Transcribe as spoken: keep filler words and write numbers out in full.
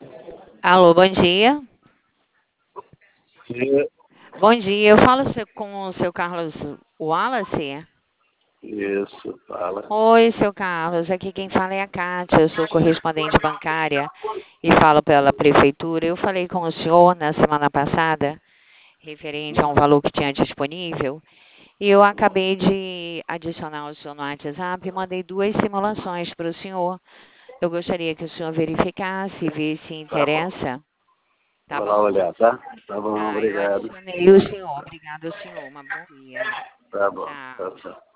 Alô, bom dia. Dia, Bom dia, eu falo se- com o seu Carlos Wallace. isso, fala. Oi, seu Carlos, aqui quem fala é a Kátia, eu sou correspondente bancária e falo pela prefeitura. Eu falei com o senhor na semana passada, referente a um valor que tinha disponível, e eu acabei de adicionar o senhor no WhatsApp e mandei duas simulações para o senhor. Eu gostaria que o senhor verificasse e vê se Tá bom. interessa, tá Vou lá bom? olhar, tá? Tá bom, Tá, eu obrigado. adicionei o senhor. Obrigada, senhor. Uma bom dia. Tá bom, Tchau. tchau, tchau.